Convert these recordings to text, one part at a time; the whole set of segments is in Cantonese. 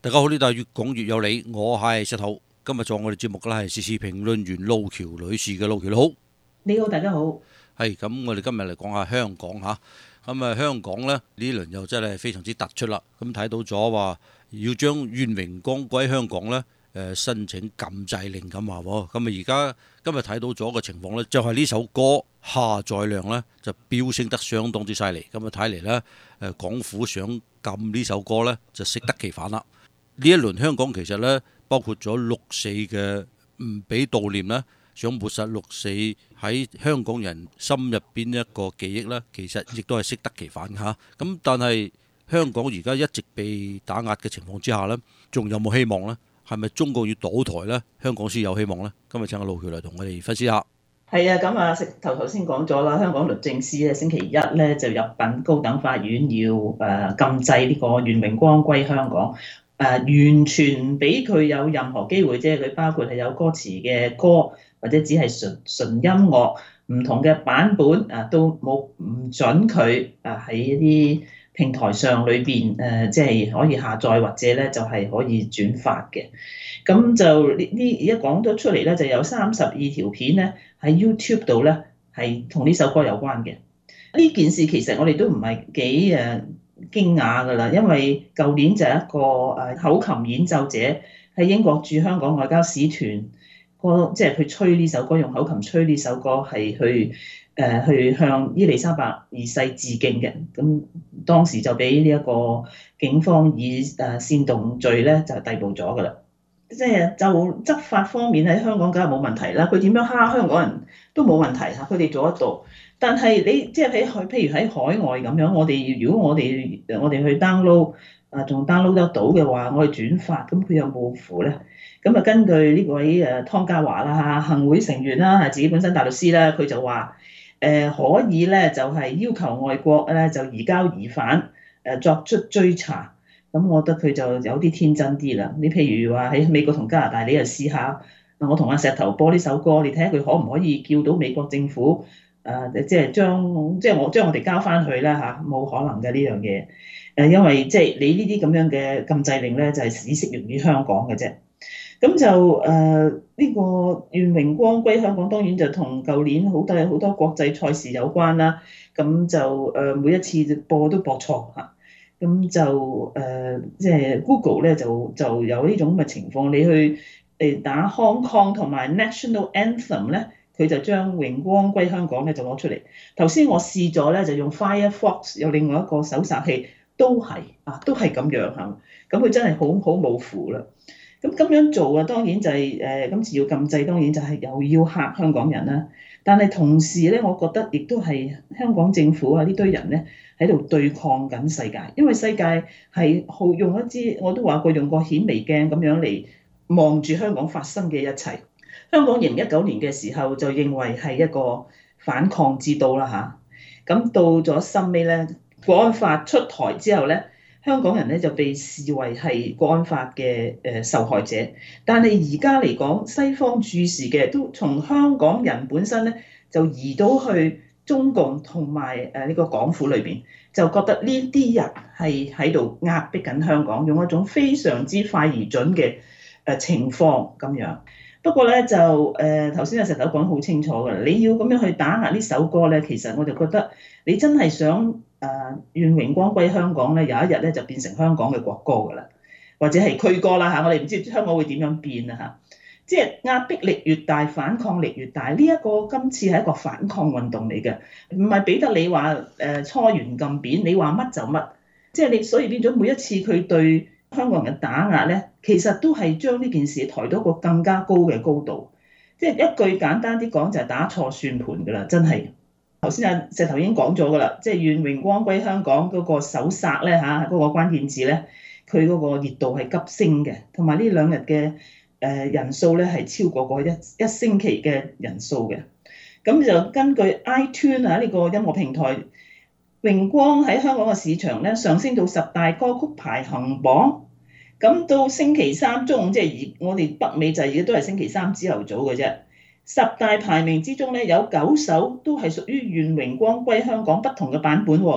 大家好，呢度係越講越有理，我係石頭。今日做我哋節目嘅咧係時事評論員路橋女士嘅。路橋你好。 你好，大家好。 係咁，我哋今日嚟講下香港嚇。咁香港呢輪又真係非常之突出啦。咁睇到咗話要將願榮光歸香港呢，申請禁制令咁話喎。咁而家今日睇到咗嘅情況呢，就係呢首歌下載量呢就飆升得相當之犀利。咁睇嚟呢，港府想禁呢首歌呢，就適得其反啦。呢一輪香港其實呢，包括咗六四嘅唔俾悼念啦，想抹殺六四喺香港人心入邊一個記憶呢，其實亦都係適得其反嚇。咁但係香港而家一直被打壓嘅情況之下呢，仲有冇希望呢？係咪中國要倒台呢？香港先有希望呢？今日請阿路橋嚟同我哋分析下。 係啊，咁啊，頭先講咗啦，香港律政司咧星期一咧就入稟高等法院要禁制呢個願榮光歸香港，完全唔俾佢有任何機會，即係佢包括係有歌詞嘅歌，或者只係純音樂唔同嘅版本都冇，唔準佢喺一啲平台上裏邊即係可以下載或者咧就係可以轉發嘅。咁就呢而家講咗出嚟咧，就有32條片咧喺 YouTube 度咧係同呢首歌有關嘅。呢件事其實我哋都唔係幾驚訝㗎啦，因為舊年就係一個口琴演奏者喺英國駐香港外交使團，即係佢吹呢首歌，用口琴吹呢首歌係去向伊麗莎白二世致敬嘅。咁當時就俾呢一個警方以煽動罪咧就逮捕咗㗎啦。即係就執法方面喺香港梗係冇問題啦，佢點樣蝦香港人都冇問題嚇，佢哋做得到。但係你即係譬如喺海外咁樣，如果我哋去 download 仲 download 得到嘅話，我哋轉發，咁佢有冇符咧？咁根據呢位湯家驊啦行會成員啦自己本身大律師啦，佢就話可以咧就係要求外國咧就移交疑犯作出追查。咁我覺得佢就有啲天真啲啦。你譬如話喺美國同加拿大，你就試下，我同阿石頭播呢首歌，你睇下佢可唔可以叫到美國政府即係將我哋交翻去啦嚇，冇可能嘅呢樣嘢。因為即係你呢啲咁樣嘅禁制令咧，就係只適用於香港嘅啫。咁就呢個願榮光歸香港，當然就同舊年好多國際賽事有關啦。咁就每一次播都播錯嚇。咁就即係 Google 咧就有呢種咁嘅情況，你去打 Hong Kong 同埋 National Anthem 咧，佢就將榮光歸香港咧就攞出嚟。頭先我試咗咧，就用 Firefox 有另外一個搜尋器，都係咁樣嚇。咁佢真係好冇符啦。咁樣做當然就係今次要禁制，當然就係又要嚇香港人啦。但係同時咧，我覺得亦都係香港政府呢堆人咧喺度對抗緊世界，因為世界係好用一支，我都話過用個顯微鏡咁樣嚟望住香港發生嘅一切。香港2019年嘅時候就認為係一個反抗之都啦嚇，咁到咗深尾咧，國安法出台之後咧，香港人咧就被視為係國安法嘅受害者。但係而家嚟講，西方注視嘅都從香港人本身咧就移到去中共同埋呢個港府裏邊，就覺得呢啲人係喺度壓迫緊香港，用一種非常之快而準嘅情況咁樣。不過咧就頭先阿石頭講得好清楚㗎，你要咁樣去打壓呢首歌咧，其實我就覺得你真係想願榮光歸香港咧，有一日咧就變成香港嘅國歌㗎啦，或者係區歌啦嚇，我哋唔知香港會點樣變啊嚇。即係壓迫力越大，反抗力越大。呢一個今次係一個反抗運動嚟嘅，唔係俾得你話搓圓撳扁，你話乜就乜。即係你所以變咗每一次佢對香港人嘅打壓咧，其實都係將呢件事抬到一個更加高嘅高度。即係一句簡單啲講就係打錯算盤㗎啦，真係。頭先阿石頭已經講咗㗎啦，即係願榮光歸香港嗰個搜索咧嚇，嗰個關鍵字咧，佢嗰個熱度係急升嘅，同埋呢兩日嘅人數咧係超過個一星期嘅人數嘅。咁就根據 iTunes 呢個音樂平台，榮光喺香港嘅市場咧上升到10大歌曲排行榜。咁到星期三中午，即係我哋北美就而家都係星期三朝頭早嘅啫。10大排名之中咧有9首都係屬於願榮光歸香港不同嘅版本喎。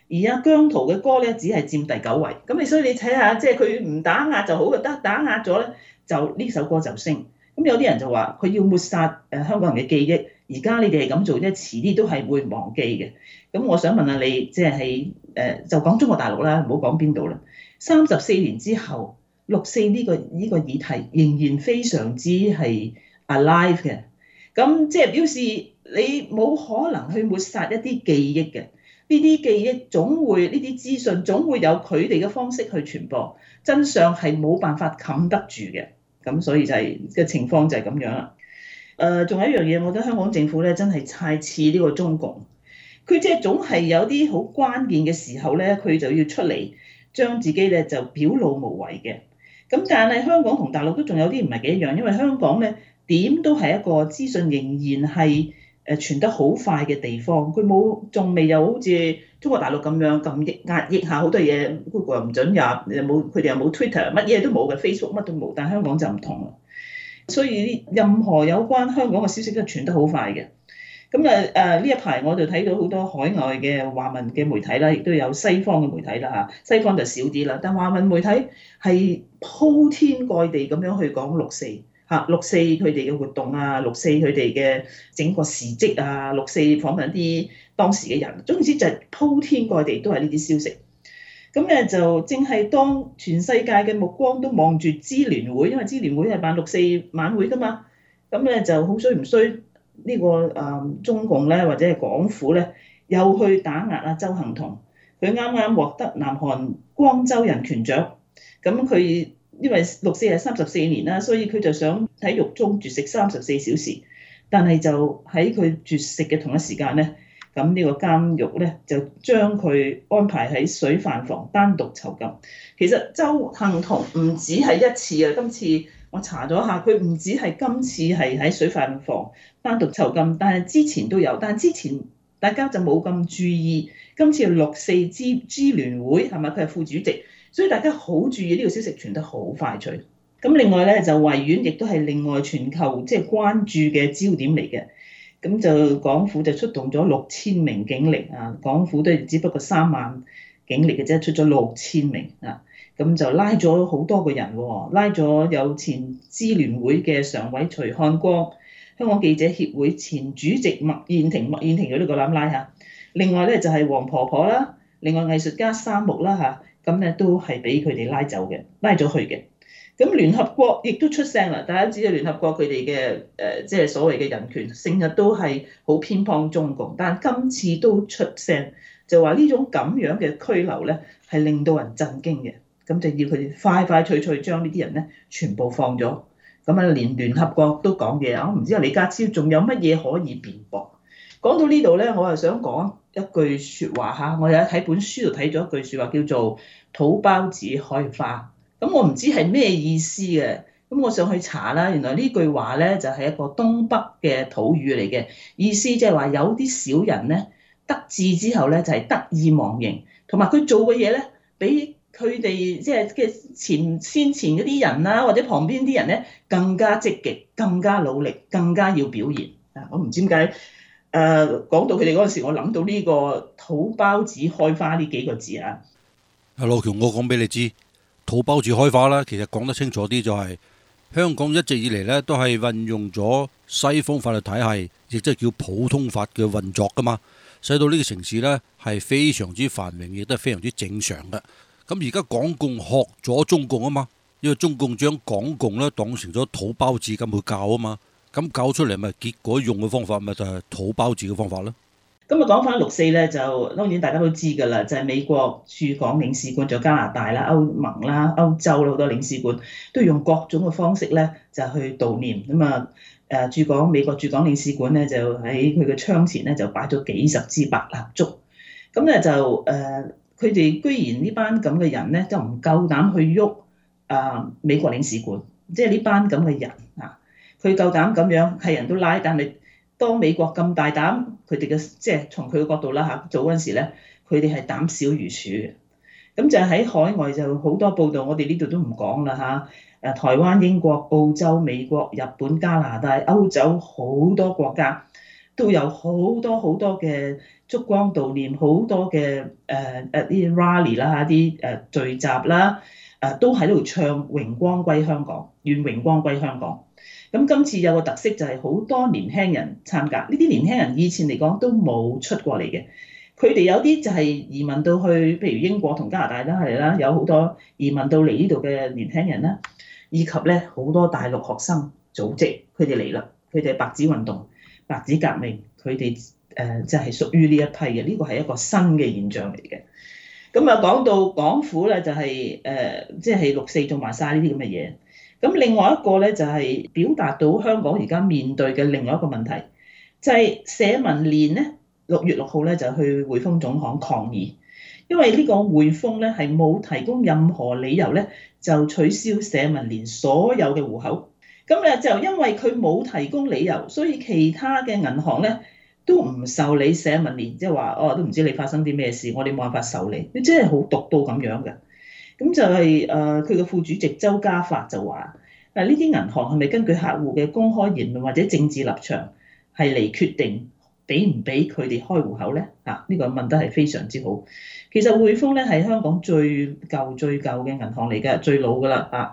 而阿姜濤嘅歌咧只係佔第9位。咁所以你睇下，即係佢唔打壓就好嘅，得打壓咗咧就呢首歌就升。咁有啲人就話佢要抹殺香港人嘅記憶，而家你哋係咁做啫，遲啲都係會忘記嘅。咁我想問下你，即係就講中國大陸啦，唔好講邊度啦。34年之後，六四呢個議題仍然非常之係 alive 嘅。咁即係表示你冇可能去抹殺一啲記憶嘅。呢啲記憶總會，呢啲資訊總會有佢哋嘅方式去傳播，真相係冇辦法冚得住嘅。咁所以就係嘅情況就係咁樣啦。仲有一樣嘢，我覺得香港政府咧真係太似呢個中共，佢即係總係有啲好關鍵嘅時候咧，佢就要出嚟將自己咧就表露無遺嘅。咁但係香港同大陸都仲有啲唔係幾一樣，因為香港咧點都係一個資訊仍然係傳得好快嘅地方，佢仲未有好似中國大陸咁樣咁壓抑下好多嘢，Google 又唔準入，佢哋又冇 Twitter， 乜嘢都冇嘅 ，Facebook 乜都冇，但係香港就唔同啦。所以任何有關香港嘅消息都傳得好快嘅。咁呢一排我就睇到好多海外嘅華文嘅媒體啦，亦都有西方嘅媒體啦嚇，西方就少啲啦，但華文媒體係鋪天蓋地咁樣去講六四嚇，六四佢哋嘅活動啊，六四佢哋嘅整個事蹟啊，六四訪問一啲當時嘅人，總之就係鋪天蓋地都係呢啲消息。咁咧就正係當全世界嘅目光都望住支聯會，因為支聯會係辦六四晚會㗎嘛，咁咧就好衰唔衰呢個中共咧或者係港府咧又去打壓啊鄒幸彤，佢啱啱獲得南韓光州人權獎，咁佢因為六四係34年啦，所以佢就想喺獄中絕食34小時，但係就喺佢絕食嘅同一時間咧。咁呢個監獄咧就將佢安排喺水飯房單獨囚禁。其實鄒幸彤唔止係一次啊，今次我查咗下，佢唔止係今次係喺水飯房單獨囚禁，但係之前都有，但係之前大家就冇咁注意。今次六四支聯會係咪佢係副主席，所以大家好注意呢個消息傳得好快脆。咁另外咧就維園亦都係另外全球即係關注嘅焦點嚟嘅。咁就港府就出動咗6000名警力啊，港府都只不過3萬警力嘅啫，出咗6000名啊，咁就拉咗好多個人喎，拉咗有前支聯會嘅常委徐漢光，香港記者協會前主席麥燕庭佢都夠膽拉下，另外咧就係黃婆婆啦，另外藝術家三木啦嚇，咁咧都係俾佢哋拉走嘅，拉咗去嘅。咁聯合國亦都出聲啦，大家知道聯合國佢哋嘅即係所謂嘅人權，成日都係好偏幫中共，但今次都出聲，就話呢種咁樣嘅拘留咧係令到人震驚嘅，咁就要佢哋快快脆脆將呢啲人咧全部放咗。咁啊，連聯合國都講嘢，我唔知李家超仲有乜嘢可以辯駁。講到呢度咧，我又想講一句説話嚇，我有喺本書度睇咗一句説話，叫做土包子開花。咁我唔知係咩意思嘅，咁我上去查啦，原來呢句話咧就係一個東北嘅土語嚟嘅，意思即係話有啲小人咧得志之後咧就係得意忘形，同埋佢做嘅嘢咧比佢哋即係嘅先前嗰啲人啦，或者旁邊啲人咧更加積極、更加努力、更加要表現。啊，我唔知點解講到佢哋嗰陣時，我諗到呢個土包子開花呢幾個字啊。 阿羅強，我講俾你知。土包子開花啦，其實講得清楚啲就係香港一直以嚟咧都係運用咗西方法律體系，亦即係叫普通法嘅運作噶嘛，使到呢個城市咧係非常之繁榮，亦都係非常之正常嘅。咁而家港共學咗中共啊嘛，因為中共將港共咧當成咗土包子咁去教啊嘛，咁教出嚟咪結果用嘅方法咪就係土包子嘅方法咯。 咁啊，講翻六四咧，就當然大家都知㗎啦，就係美國駐港領事館，仲有加拿大啦、歐盟啦、歐洲啦好多領事館都用各種嘅方式咧，就去悼念。咁啊美國駐港領事館咧就喺佢嘅窗前咧就擺咗幾十支白蠟燭。咁咧就佢哋居然呢班咁嘅人咧就唔夠膽去喐美國領事館，即係呢班咁嘅人啊，佢夠膽咁樣係人都拉，但係當美國咁大膽，佢哋嘅即係從佢嘅角度啦嚇，做嗰陣時咧，佢哋係膽小如鼠嘅。咁就喺海外就好多報道，我哋呢度都唔講啦嚇。台灣、英國、澳洲、美國、日本、加拿大、歐洲好多國家都有好多好多嘅燭光悼念，好多嘅啲 rally 啦，啲聚集啦，都喺度唱榮光歸香港，願榮光歸香港。咁今次有個特色就係好多年輕人參加，呢啲年輕人以前嚟講都冇出過嚟嘅，佢哋有啲就係移民到去，譬如英國同加拿大啦，係啦，有好多移民到嚟呢度嘅年輕人啦，以及咧好多大陸學生組織，佢哋嚟啦，佢哋係白紙運動、白紙革命，佢哋就係屬於呢一批嘅，呢個係一個新嘅現象嚟嘅。咁啊講到港府咧，就係即係六四做埋晒呢啲咁嘅嘢。咁另外一個咧就係表達到香港而家面對嘅另外一個問題，就係社民連咧6月6號咧就去匯豐總行抗議，因為呢個匯豐咧係冇提供任何理由咧就取消社民連所有嘅戶口。咁咧就因為佢冇提供理由，所以其他嘅銀行咧都唔受理社民連，即係話都唔知你發生啲咩事，我哋冇辦法受理，你真係好獨到咁樣嘅。咁就係佢嘅副主席周家發就話呢啲銀行係咪根據客戶嘅公開言論或者政治立場係嚟決定俾唔俾佢哋開戶口咧？呢個問得係非常之好。其實匯豐咧係香港最舊嘅銀行嚟嘅，最老㗎啦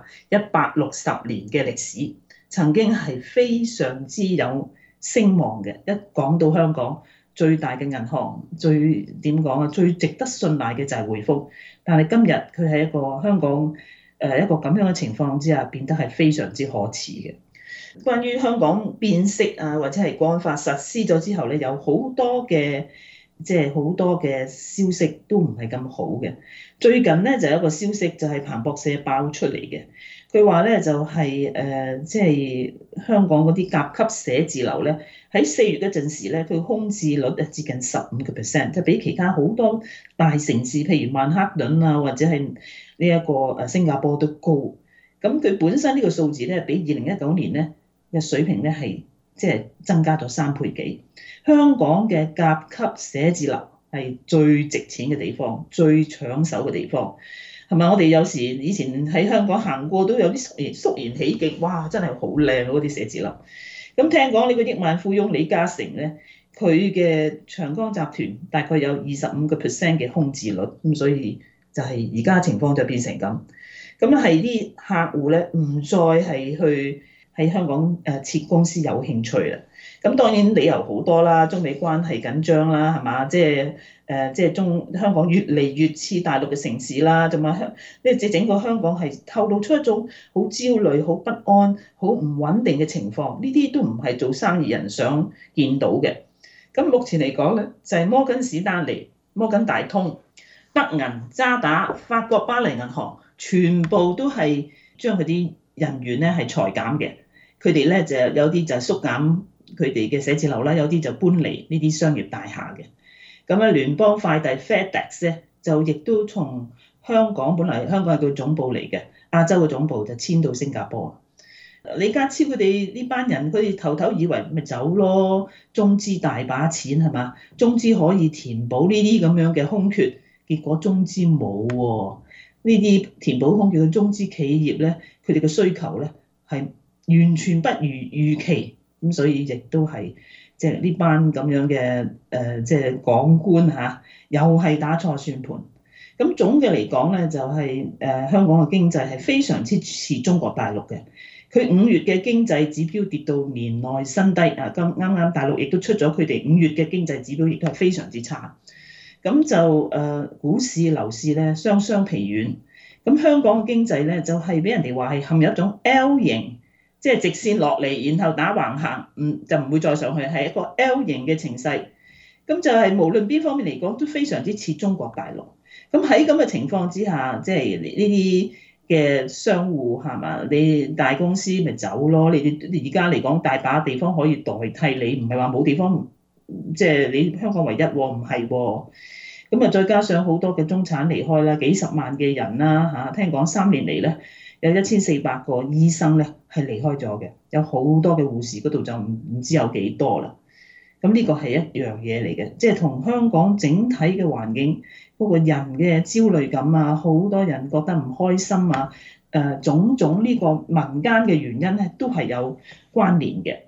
，160年嘅歷史，曾經係非常之有聲望嘅。一講到香港最大嘅銀行，最值得信賴嘅就係匯豐。但係今日佢係一個香港一個咁樣嘅情況之下，變得係非常之可恥嘅。關於香港變色或者係國安法實施咗之後咧，有好多嘅消息都唔係咁好嘅。最近咧就有一個消息就係彭博社爆出嚟嘅，佢話咧就係香港嗰啲甲級寫字樓咧喺4月嗰陣時咧，佢空置率接近15%，就比其他好多大城市，譬如曼克頓或者係呢一個新加坡都高。咁佢本身呢個數字咧，比2019年咧嘅水平咧係增加咗3倍幾。香港嘅甲級寫字樓係最值錢嘅地方，最搶手嘅地方，係咪？我哋有時以前喺香港行過都有啲肅然起敬，哇！真係好靚嗰啲寫字樓。咁聽講呢個億萬富翁李嘉誠咧，佢嘅長江集團大概有25% 嘅空置率，咁所以就係而家情況就變成咁。咁係啲客戶咧唔再係去喺香港設公司有興趣啦。咁當然理由好多啦，中美關係緊張啦，係嘛？香港越嚟越似大陸嘅城市啦，同埋整個香港係透露出一種好焦慮、好不安、好唔穩定嘅情況。呢啲都唔係做生意人想見到嘅。咁目前嚟講咧，就係摩根士丹利、摩根大通、德銀、渣打、法國巴黎銀行，全部都係將佢啲人員咧係裁減嘅。佢哋咧就有啲就縮減佢哋嘅寫字樓啦，有啲就搬離呢啲商業大廈嘅。咁聯邦快遞 FedEx 咧就亦都從香港，本嚟香港係佢總部嚟嘅，亞洲嘅總部就遷到新加坡。李家超佢哋呢班人，佢哋頭以為咪走咯，中資大把錢係嘛，中資可以填補呢啲咁樣嘅空缺，結果中資冇喎。呢啲填補空缺嘅中資企業咧，佢哋嘅需求咧係完全不如預期，咁所以亦都係呢班咁樣嘅港官又係打錯算盤。咁總嘅嚟講咧，就係香港嘅經濟係非常之似中國大陸嘅。佢5月嘅經濟指標跌到年內新低啱啱大陸亦都出咗佢哋5月嘅經濟指標，亦都係非常之差。咁就股市樓市咧雙雙疲軟。咁香港嘅經濟咧就係俾人哋話係陷入一種 L 型。即係直線落嚟，然後打橫行，就唔會再上去，係一個 L 型嘅情勢。咁就係無論邊方面嚟講，都非常之似中國大陸。咁喺咁嘅情況之下，即係呢啲嘅商戶係嘛？你大公司咪走咯。你而家嚟講，大把地方可以代替你，唔係話冇地方。即係你香港唯一喎，唔係喎。咁再加上好多嘅中產離開啦，幾十萬嘅人啦聽講3年嚟咧。有1400個醫生咧係離開咗嘅，有好多嘅護士嗰度就唔知有幾多啦。咁呢個係一樣嘢嚟嘅，即係同香港整體嘅環境嗰個人嘅焦慮感好多人覺得唔開心種種呢個民間嘅原因咧都係有關聯嘅。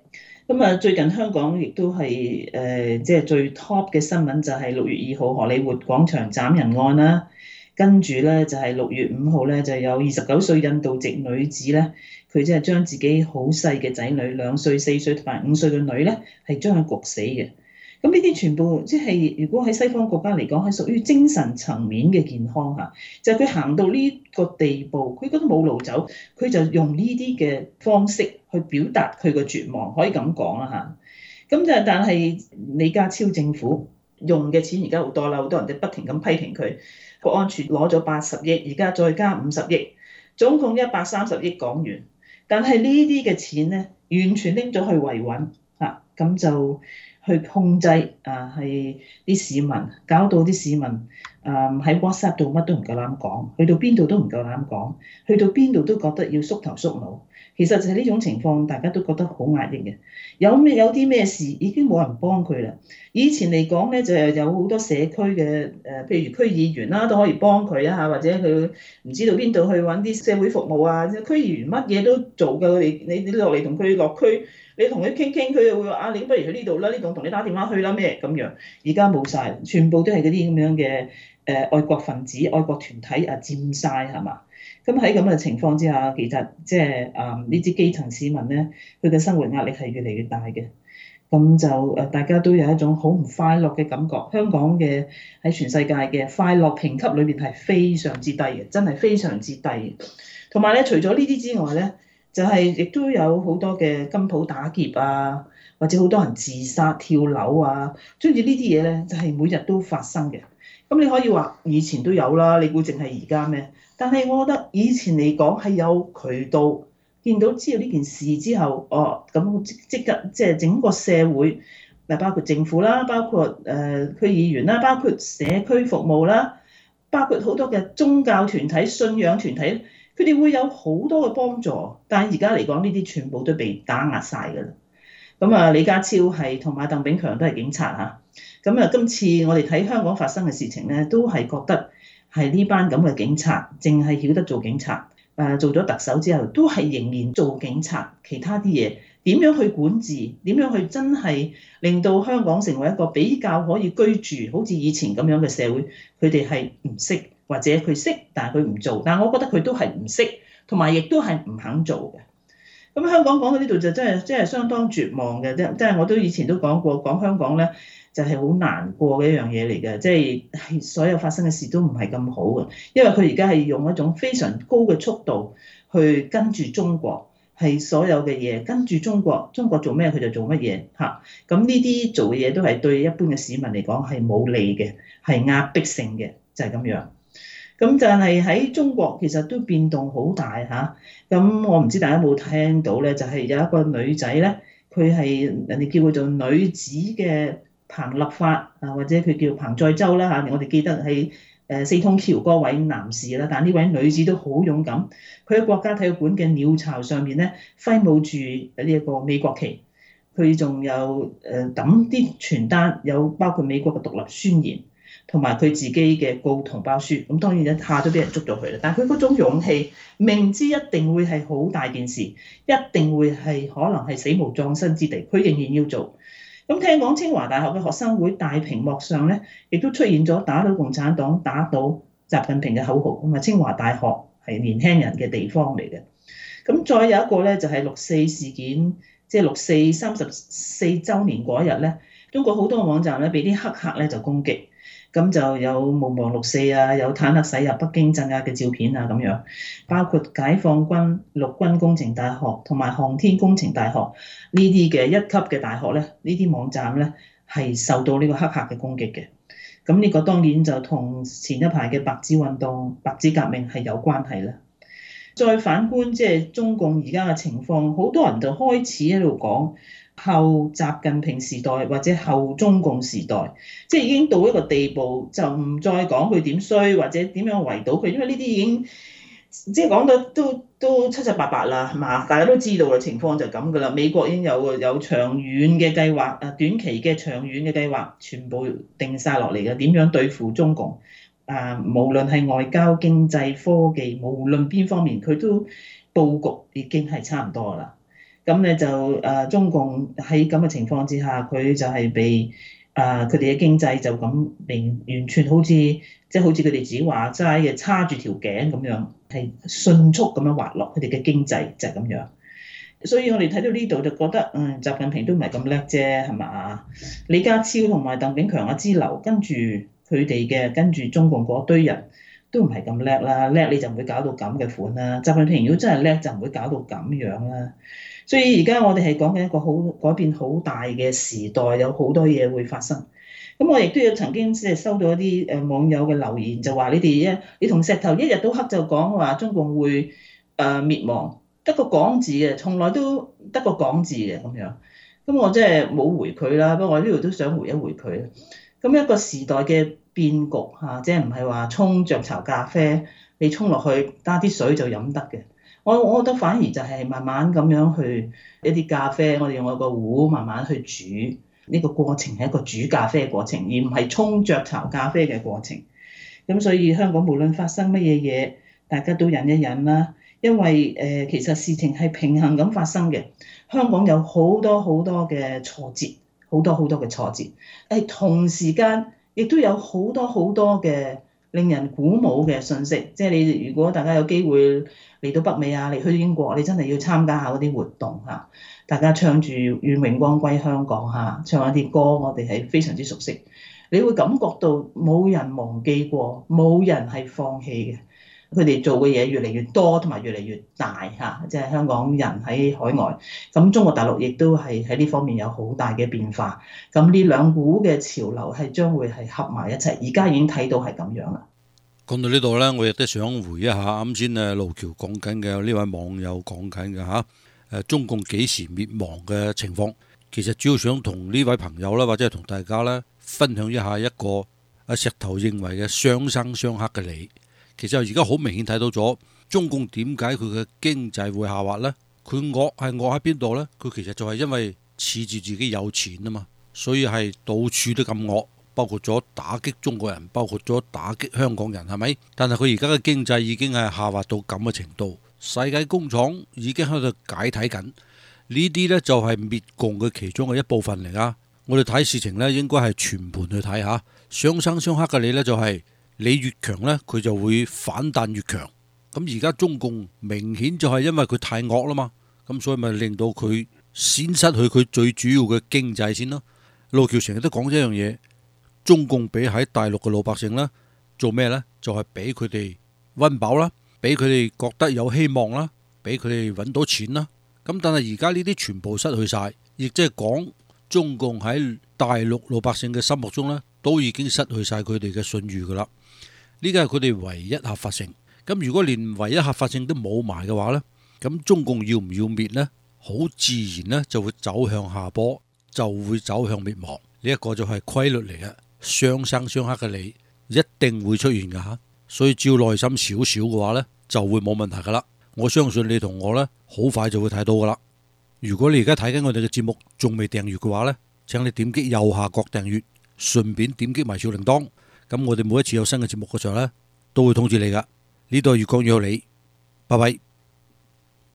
咁啊，最近香港亦都係即係最 top 嘅新聞就係6月2號荷里活廣場斬人案啦。跟住咧就係6月5號咧就有29歲印度籍女子咧，佢即係將自己好細嘅仔女2歲、4歲同埋5歲嘅女咧，係將佢焗死嘅。咁呢啲全部即係如果喺西方國家嚟講，係屬於精神層面嘅健康嚇，就係佢行到呢個地步，佢覺得冇路走，佢就用呢啲嘅方式去表達佢嘅絕望，可以咁講啦嚇。咁就但係李家超政府用嘅錢而家好多啦，好多人就不停咁批評佢，國安處攞咗80億，而家再加50億，總共130億港元。但係呢啲嘅錢咧，完全拎咗去維穩嚇，咁就去控制係啲市民，搞到啲市民喺 WhatsApp 度乜都唔夠膽講，去到邊度都唔夠膽講，去到邊度都覺得要縮頭縮腦。其實就係呢種情況，大家都覺得好壓抑嘅。有啲咩事已經冇人幫佢啦。以前嚟講咧，就有好多社區嘅譬如區議員啦，都可以幫佢啊，或者佢唔知道邊度去揾啲社會服務啊。區議員乜嘢都做㗎，你落嚟同佢落區。你同佢傾傾，佢又會話你不如去呢度啦，呢度同你打電話去啦咩咁樣。而家冇晒，全部都係嗰啲咁樣嘅愛國分子、愛國團體佔晒係嘛？咁喺咁嘅情況之下，其實即係呢啲基層市民咧，佢嘅生活壓力係越嚟越大嘅。咁就大家都有一種好唔快樂嘅感覺。香港嘅喺全世界嘅快樂評級裏邊係非常之低嘅，真係非常之低。同埋咧，除咗呢啲之外咧，就係亦都有好多嘅金鋪打劫啊，或者好多人自殺跳樓啊，總之呢啲嘢咧就係每日都發生嘅。咁你可以話以前都有啦，你估淨係而家咩？但係我覺得以前嚟講係有渠道見到知道呢件事之後，咁即刻即係整個社會，包括政府啦，包括區議員啦，包括社區服務啦，包括好多嘅宗教團體、信仰團體。佢哋會有好多嘅幫助，但係而家嚟講呢啲全部都被打壓晒㗎啦。咁啊，李家超係同埋鄧炳強都係警察嚇。咁啊，今次我哋睇香港發生嘅事情咧，都係覺得係呢班咁嘅警察，淨係曉得做警察。做咗特首之後，都係仍然做警察，其他啲嘢點樣去管治，點樣去真係令到香港成為一個比較可以居住，好似以前咁樣嘅社會，佢哋係唔識。或者佢識，但係佢唔做。但係我覺得佢都係唔識，同埋亦都係唔肯做嘅。咁香港講到呢度就真係相當絕望嘅，即係我都以前都講過，講香港咧就係好難過嘅一樣嘢嚟嘅，即係所有發生嘅事都唔係咁好嘅，因為佢而家係用一種非常高嘅速度去跟住中國，係所有嘅嘢跟住中國，中國做咩佢就做乜嘢嚇。咁呢啲做嘅嘢都係對一般嘅市民嚟講係冇利嘅，係壓迫性嘅，就係咁樣。咁就係喺中國其實都變動好大嚇。咁我唔知大家有冇聽到咧，就係有一個女仔咧，佢係人哋叫佢做女子嘅彭立發啊，或者佢叫彭載舟啦嚇。我哋記得喺四通橋嗰位男士啦，但呢位女子都好勇敢。佢喺國家體育館嘅鳥巢上面咧，揮舞住呢一個美國旗，佢仲有抌啲傳單，有包括美國嘅獨立宣言。同埋佢自己嘅告同胞書，咁當然一下都俾人捉咗佢啦。但係佢嗰種勇氣，明知一定會係好大件事，一定會係可能係死無葬身之地，佢仍然要做。咁聽講清華大學嘅學生會大屏幕上咧，亦都出現咗打倒共產黨、打倒習近平嘅口號。咁啊，清華大學係年輕人嘅地方嚟嘅。咁再有一個咧，就係6.4事件，即係6.4 34週年嗰日咧，中國好多網站咧俾啲黑客咧就攻擊。咁就有毋忘6.4啊，有坦克駛入北京鎮壓嘅照片啊，咁樣包括解放軍陸軍工程大學同埋航天工程大學呢啲嘅一級嘅大學咧，呢啲網站咧係受到呢個黑客嘅攻擊嘅。咁呢個當然就同前一排嘅白紙運動、白紙革命係有關係啦。再反觀即係中共而家嘅情況，好多人就開始喺度講後習近平時代或者後中共時代，即係已經到一個地步，就唔再講佢點衰或者點樣圍堵佢，因為呢啲已經即係講到都七七八八啦，係嘛？大家都知道嘅情況就咁噶啦。美國已經有長遠嘅計劃，短期嘅長遠嘅計劃全部定晒落嚟嘅，點樣對付中共？無論係外交、經濟、科技，無論邊方面，佢都佈局已經係差唔多啦。 咁咧就中共喺咁嘅情況之下，佢就係被佢哋嘅經濟就咁完全好似好似佢哋自己話齋嘅叉住條頸咁樣，係迅速咁樣滑落，佢哋嘅經濟就係咁樣。所以我哋睇到呢度就覺得，習近平都唔係咁叻啫，係嘛？李家超同埋鄧炳強、支流跟住跟住中共嗰堆人都唔係咁叻啦，叻你就唔會搞到咁嘅款啦。習近平如果真係叻，就唔會搞到咁樣啦。所以而家我哋係講緊一個好改變好大嘅時代，有好多嘢會發生。咁我亦都有曾經收到一啲網友嘅留言，就話你同石頭一日到黑就講話中共會滅亡。得個講字嘅，從來都得個講字嘅咁樣。咁我真係冇回佢啦，不過我呢度都想回一回佢。咁一個時代嘅變局嚇，即係唔係話沖雀巢咖啡，你沖落去加啲水就飲得嘅。我覺得反而就係慢慢咁樣去一啲咖啡，我哋用一個壺慢慢去煮，呢個過程係一個煮咖啡嘅過程，而唔係沖雀巢咖啡嘅過程。咁所以香港無論發生乜嘢嘢，大家都忍一忍啦。因為其實事情係平衡咁發生嘅，香港有好多好多嘅挫折，好多好多嘅挫折，同時間亦都有好多好多嘅令人鼓舞嘅信息。即係你如果大家有機會嚟到北美啊，嚟去英國，你真係要參加下嗰啲活動嚇，大家唱住《願榮光歸香港》嚇，唱一啲歌，我哋係非常之熟悉，你會感覺到冇人忘記過，冇人係放棄嘅。佢哋做嘅嘢越嚟越多，同埋越嚟越大嚇，即係香港人喺海外，咁中國大陸亦都係喺呢方面有好大嘅變化。咁呢兩股嘅潮流係將會係合埋一齊，而家已經睇到係咁樣啦。 講到呢度呢，我亦都想回一下啱先路橋講緊嘅呢位網友講緊嘅嚇，中共幾時滅亡嘅情況。其實主要想同呢位朋友啦，或者係同大家呢分享一下一個阿石頭認為嘅相生相克嘅理。其實而家好明顯睇到咗中共點解佢嘅經濟會下滑呢？佢惡係惡喺邊度呢？佢其實就係因為恃住自己有錢啊嘛，所以係到處都咁惡，包括咗打擊中國人，包括咗打擊香港人，係咪？但係佢而家嘅經濟已經係下滑到咁嘅程度，世界工廠已經喺度解體緊，呢啲呢，就係滅共嘅其中嘅一部分嚟㗎。我哋睇事情呢，應該係全盤去睇下，相生相克嘅理呢，就係。你越強呢，佢就會反彈越強。咁而家中共明顯就係因為佢太惡啦嘛，咁所以咪令到佢先失去佢最主要嘅經濟先咯。路橋成日都講一樣嘢，中共俾喺大陸嘅老百姓呢做咩呢？就係俾佢哋溫飽啦，俾佢哋覺得有希望啦，俾佢哋揾到錢啦。咁但係而家呢啲全部失去晒，亦即係講中共喺大陸老百姓嘅心目中呢，都已經失去晒佢哋嘅信譽噶啦。呢個係佢哋唯一合法性。咁如果連唯一合法性都冇埋嘅話呢，咁中共要唔要滅呢？好自然呢就會走向下坡，就會走向滅亡。呢一個就係規律嚟嘅，相生相克嘅理一定會出現噶吓。所以只要耐心少少嘅話呢，就會冇問題噶啦。我相信你同我呢，好快就會睇到噶啦。如果你而家睇緊我哋嘅節目仲未訂閱嘅話呢，請你點擊右下角訂閱，順便點擊埋小鈴鐺。咁我哋每一次有新嘅節目嘅時候呢，都會通知你噶。呢度係粵講粵有理，拜拜。